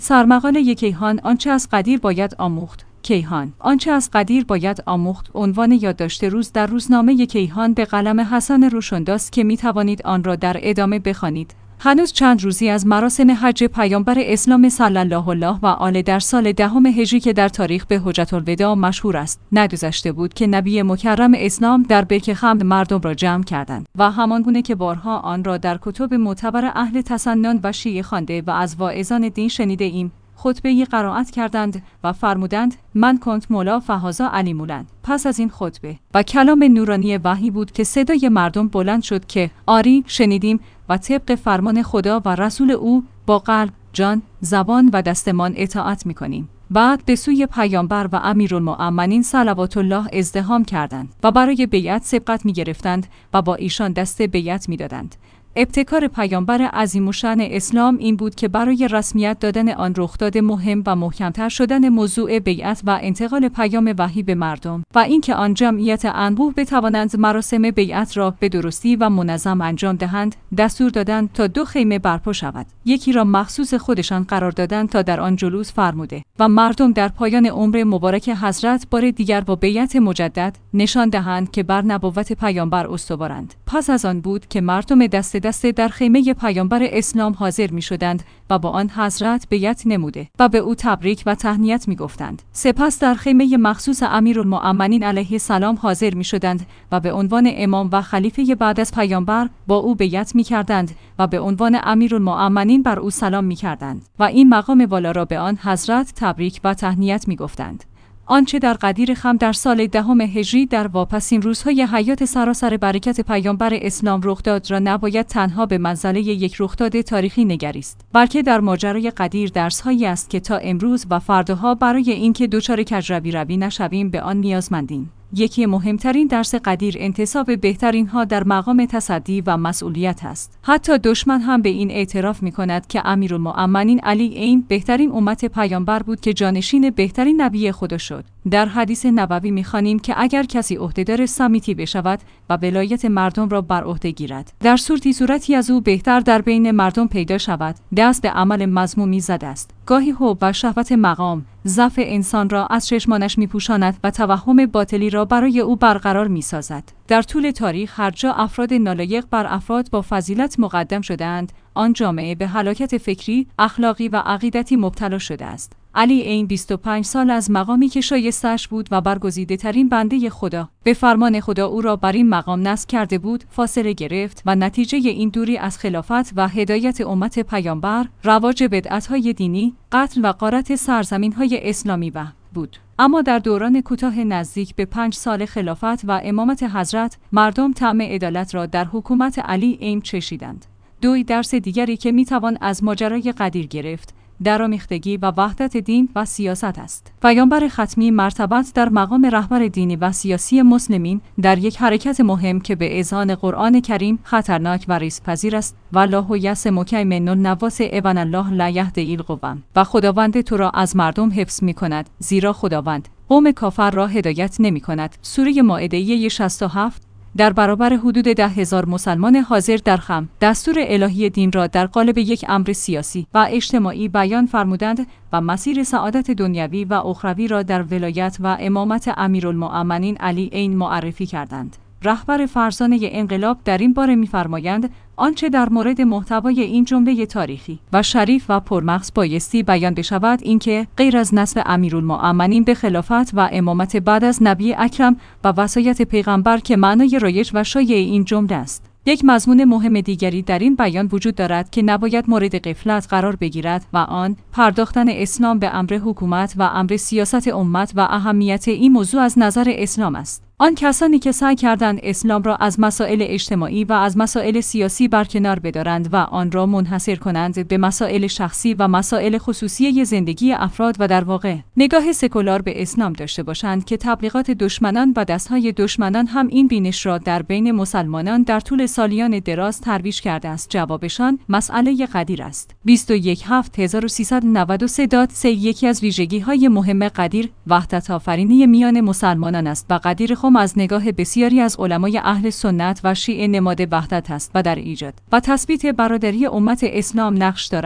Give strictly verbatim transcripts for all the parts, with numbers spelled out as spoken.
سرمقاله کیهان آنچه از قدیر باید آموخت. کیهان آنچه از قدیر باید آموخت عنوان یادداشت روز در روزنامه کیهان به قلم حسن روشنداست که می توانید آن را در ادامه بخوانید. هنوز چند روزی از مراسم حج پیامبر اسلام صلی الله علیه و آله در سال دهم هجری که در تاریخ به حجة الوداع مشهور است نگذشته بود که نبی مکرم اسلام در برکه خمر مردم را جمع کردند و همانگونه که بارها آن را در کتب معتبر اهل تسنن و شیعه خوانده و از واعظان دین شنیده ایم، خطبه‌ای قرائت کردند و فرمودند من کنت مولا فهذا علی مولند. پس از این خطبه و کلام نورانی وحی بود که صدای مردم بلند شد که آری شنیدیم و طبق فرمان خدا و رسول او با قلب، جان، زبان و دستمان اطاعت می‌کنیم. بعد به سوی پیامبر و امیرالمؤمنین صلوات الله ازدحام کردند و برای بیعت سبقت می‌گرفتند و با ایشان دست بیعت می‌دادند. ابتکار پیامبر عظیم الشأن اسلام این بود که برای رسمیت دادن آن رخداد مهم و محکمتر شدن موضوع بیعت و انتقال پیام وحی به مردم و اینکه آن جمعیت انبوه بتوانند مراسم بیعت را به درستی و منظم انجام دهند، دستور دادند تا دو خیمه برپا شود. یکی را مخصوص خودشان قرار دادند تا در آن جلوس فرموده و مردم در پایان عمر مبارک حضرت بار دیگر با بیعت مجدد نشان دهند که بر نبوت پیامبر استوارند. پس از آن بود که مردم دست دسته در خیمه پیامبر اسلام حاضر می شدند و با آن حضرت بیعت نموده و به او تبریک و تهنیت می گفتند. سپس در خیمه مخصوص امیرالمؤمنین علیه السلام حاضر می شدند و به عنوان امام و خلیفه بعد از پیامبر با او بیعت می کردند و به عنوان امیرالمؤمنین بر او سلام می کردند و این مقام والا را به آن حضرت تبریک و تهنیت می گفتند. آنچه در قدیر خم در سال دهم هجری در واپسین روزهای حیات سراسر برکت پیامبر اسلام رخ داد را نباید تنها به منزله یک رخداد تاریخی نگریست، بلکه در ماجرای قدیر درس‌هایی است که تا امروز و فرداها برای اینکه دچار کجروی روی نشویم به آن نیازمندیم. یکی مهمترین درس قدیر انتصاب بهترین ها در مقام تصدی و مسئولیت است. حتی دشمن هم به این اعتراف می کند که امیرالمؤمنین علی این بهترین امت پیامبر بود که جانشین بهترین نبی خدا شد. در حدیث نبوی می خوانیم که اگر کسی عهدهدار سمیتی بشود و ولایت مردم را بر عهده گیرد، در صورتی صورتی از او بهتر در بین مردم پیدا شود، دست به عمل مذمومی زده است. گاهی حب و شهوت مقام ضعف انسان را از چشمانش می‌پوشاند و توهم باطلی را برای او برقرار می‌سازد. در طول تاریخ هر جا افراد نالایق بر افراد با فضیلت مقدم شده‌اند، آن جامعه به هلاکت فکری، اخلاقی و عقیدتی مبتلا شده است. علی این بیست و پنج سال از مقامی که شایسته‌اش بود و برگزیده ترین بنده خدا به فرمان خدا او را بر این مقام نصب کرده بود، فاصله گرفت و نتیجه این دوری از خلافت و هدایت امت پیامبر، رواج بدعت‌های دینی، قتل و غارت سرزمین‌های اسلامی و بود. اما در دوران کوتاه نزدیک به پنج سال خلافت و امامت حضرت، مردم طعم عدالت را در حکومت علی این چشیدند. دوی درس دیگری که میتوان از ماجرای قدیر گرفت، درآمیختگی و وحدت دین و سیاست است. پیامبر ختمی مرتبط در مقام رهبر دینی و سیاسی مسلمین در یک حرکت مهم که به اذعان قرآن کریم خطرناک و ریسک‌پذیر است و الله یعصمک من الناس ابن الله لا یهدی القوم و خداوند تو را از مردم حفظ می‌کند، زیرا خداوند قوم کافر را هدایت نمی‌کند. سوره مائده شصت و هفت در برابر حدود ده هزار مسلمان حاضر در خم، دستور الهی دین را در قالب یک امر سیاسی و اجتماعی بیان فرمودند و مسیر سعادت دنیوی و اخروی را در ولایت و امامت امیرالمؤمنین علی این معرفی کردند. رهبر فرزانه انقلاب در این باره می‌فرمایند آنچه در مورد محتوای این جمله تاریخی و شریف و پرمغز بایستی بیان بشود اینکه غیر از نسل امیرالمؤمنین به خلافت و امامت بعد از نبی اکرم و وصایت پیغمبر که معنای رایج و شایع این جمله است، یک مضمون مهم دیگری در این بیان وجود دارد که نباید مورد غفلت قرار بگیرد و آن پرداختن اسلام به امر حکومت و امر سیاست امت و اهمیت این موضوع از نظر اسلام است. آن کسانی که سعی کردند اسلام را از مسائل اجتماعی و از مسائل سیاسی برکنار بدارند و آن را منحصر کنند به مسائل شخصی و مسائل خصوصی زندگی افراد و در واقع نگاه سکولار به اسلام داشته باشند که تبلیغات دشمنان و دستهای دشمنان هم این بینش را در بین مسلمانان در طول سالیان دراز ترویج کرده است. جوابشان مسئله قدیر است. بیست و یک هفت هزار و سیصد و نود و سه داد سه یکی از ویژگی‌های مهم قدیر وحدت آفرینی میان مسلمانان است و قدیر خم از نگاه بسیاری از علمای اهل سنت و شیعه نماد وحدت است و در ایجاد و تثبیت برادری امت اسلام نقش دارد.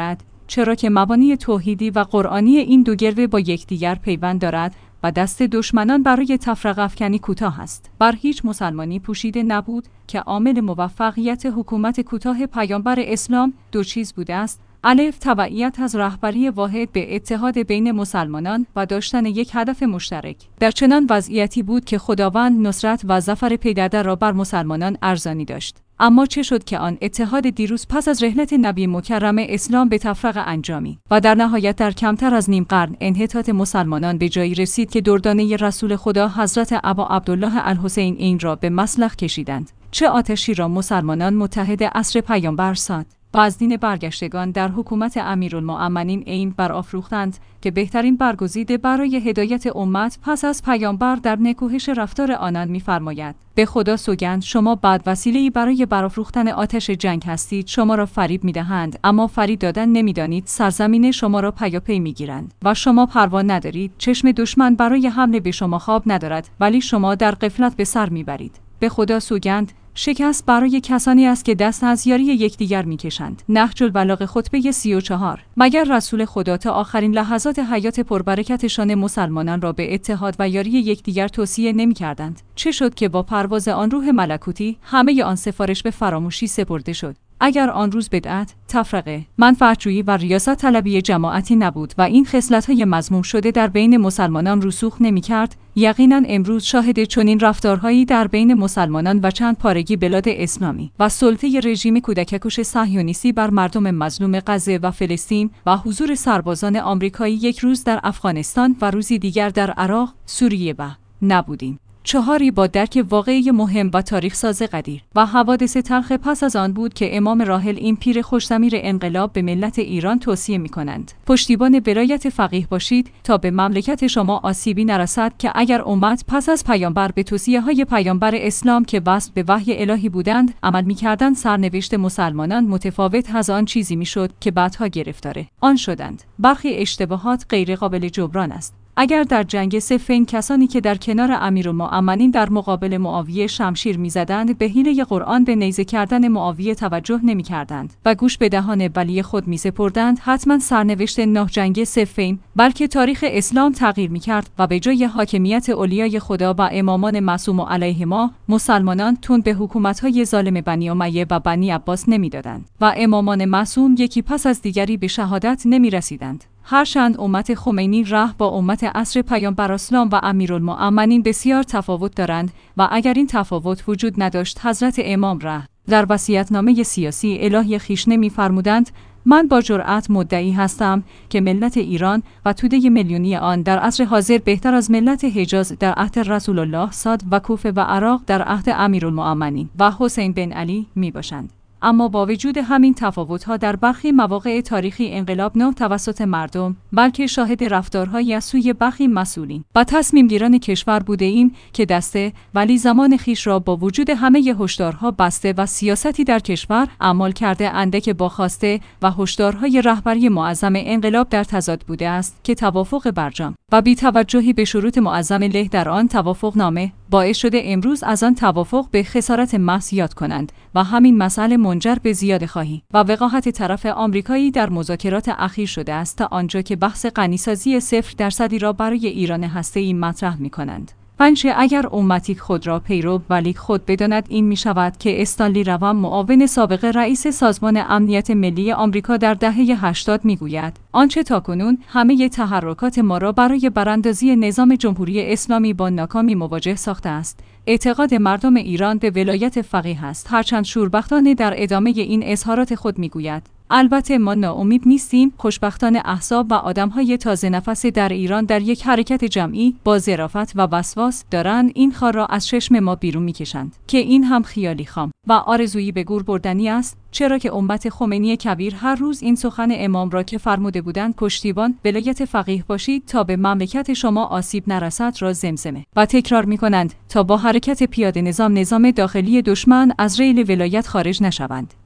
چرا که مبانی توحیدی و قرآنی این دو گروه با یکدیگر پیوند دارد و دست دشمنان برای تفرقه افکنی کوتاه است. بر هیچ مسلمانی پوشیده نبود که عامل موفقیت حکومت کوتاه پیامبر اسلام دو چیز بوده است: الف، تبعیت از رهبری واحد به اتحاد بین مسلمانان و داشتن یک هدف مشترک. در چنان وضعیتی بود که خداوند نصرت و ظفر پیدرده را بر مسلمانان ارزانی داشت. اما چه شد که آن اتحاد دیروز پس از رحلت نبی مکرم اسلام به تفرقه انجامی و در نهایت در کمتر از نیم قرن انحطاط مسلمانان به جایی رسید که دردانه رسول خدا حضرت ابا عبدالله الحسین این را به مسلخ کشیدند. چه آتشی را مسلمانان متحد عصر پیامبر ساد و از دین برگشتگان در حکومت امیرالمؤمنین این برافروختند که بهترین برگزیده برای هدایت امت پس از پیامبر در نکوهش رفتار آنان می‌فرماید: به خدا سوگند شما بعد وسیله‌ای برای برافروختن آتش جنگ هستید. شما را فریب می‌دهند، اما فریب دادن نمی‌دانید. سرزمین شما را پیاپی می‌گیرند و شما پروا ندارید. چشم دشمن برای حمله به شما خواب ندارد، ولی شما در غفلت به سر می‌برید. به خدا سوگند شکست برای کسانی است که دست از یاری یکدیگر میکشند. نهج البلاغه خطبه سی و چهار. مگر رسول خدا تا آخرین لحظات حیات پربرکتشان مسلمانان را به اتحاد و یاری یکدیگر توصیه نمیکردند؟ چه شد که با پرواز آن روح ملکوتی همه آن سفارش به فراموشی سپرده شد؟ اگر آن روز بدعت، تفرقه، منفعت‌جویی و ریاست طلبی جماعتی نبود و این خصلت‌های مذموم شده در بین مسلمانان رسوخ نمی‌کرد، یقیناً امروز شاهد چنین رفتارهایی در بین مسلمانان و چند پارگی بلاد اسلامی و سلطه رژیم کودککش صهیونیستی بر مردم مظلوم غزه و فلسطین و حضور سربازان آمریکایی یک روز در افغانستان و روزی دیگر در عراق، سوریه و نبودیم. چهاری، با درک واقعی مهم و تاریخ ساز قدیر و حوادث تلخ پس از آن بود که امام راحل این پیر خوش‌ضمیر انقلاب به ملت ایران توصیه می‌کنند: پشتیبان ولایت فقیه باشید تا به مملکت شما آسیبی نرسد که اگر امت پس از پیامبر به توصیه‌های پیامبر اسلام که وصل به وحی الهی بودند عمل می‌کردند، سرنوشت مسلمانان متفاوت از آن چیزی می‌شد که بعدها گرفتار آن شدند. برخی اشتباهات غیر قابل جبران است. اگر در جنگ صفین کسانی که در کنار امیرالمؤمنین در مقابل معاویه شمشیر می‌زدند به حیله قرآن به نیزه کردن معاویه توجه نمی‌کردند و گوش به دهان ولی خود می‌سپردند، حتما سرنوشت نه جنگ صفین بلکه تاریخ اسلام تغییر می‌کرد و به جای حاکمیت اولیای خدا و امامان معصوم علیهما، مسلمانان تون به حکومت‌های ظالم بنی امیه و بنی عباس نمی‌دادند و امامان معصوم یکی پس از دیگری به شهادت نمی‌رسیدند. هرچند امت خمینی ره با امت عصر پیامبر اسلام و امیرالمؤمنین بسیار تفاوت دارند و اگر این تفاوت وجود نداشت حضرت امام ره در وصیت‌نامه سیاسی الهی خویش نمی‌فرمودند: من با جرأت مدعی هستم که ملت ایران و توده میلیونی آن در عصر حاضر بهتر از ملت حجاز در عهد رسول الله صاد و کوفه و عراق در عهد امیرالمؤمنین و حسین بن علی میباشند. اما با وجود همین تفاوت‌ها در برخی مواقع تاریخی انقلاب نه توسط مردم بلکه شاهد رفتارهایی از سوی برخی مسئولین و تصمیم گیران کشور بوده ایم که دسته ولی زمان خیش را با وجود همه هشدارها بسته و سیاستی در کشور اعمال کرده اندک با خواسته و هشدارهای رهبری معظم انقلاب در تضاد بوده است که توافق برجام و بی‌توجهی به شروط معظم له در آن توافق نامه باعث شده امروز از آن توافق به خسارت محض یاد کنند و همین مسئله منجر به زیاده خواهی و وقاحت طرف آمریکایی در مذاکرات اخیر شده است تا آنجا که بحث غنیسازی صفر درصدی را برای ایران هسته‌ای مطرح می‌کنند. پنج، اگر امتی خود را پیرو ولی خود بداند این می شود که استانلی روان معاون سابق رئیس سازمان امنیت ملی آمریکا در دهه هشتاد می گوید آنچه تاکنون همه تحرکات ما را برای براندازی نظام جمهوری اسلامی با ناکامی مواجه ساخته است. اعتقاد مردم ایران به ولایت فقیه است، هرچند شوربختانه در ادامه این اظهارات خود می گوید البته ما ناامید نیستیم. خوشبختانه احزاب و آدم‌های تازه نفس در ایران در یک حرکت جمعی با ظرافت و وسواس دارند این خار را از چشم ما بیرون می‌کشند که این هم خیالی خام و آرزویی به گور بردنی است، چرا که امت خمینی کبیر هر روز این سخن امام را که فرموده بودند پشتیبان ولایت فقیه باشید تا به مملکت شما آسیب نرسد را زمزمه و تکرار می‌کنند تا با حرکت پیاده نظام نظام داخلی دشمن از ریل ولایت خارج نشوند.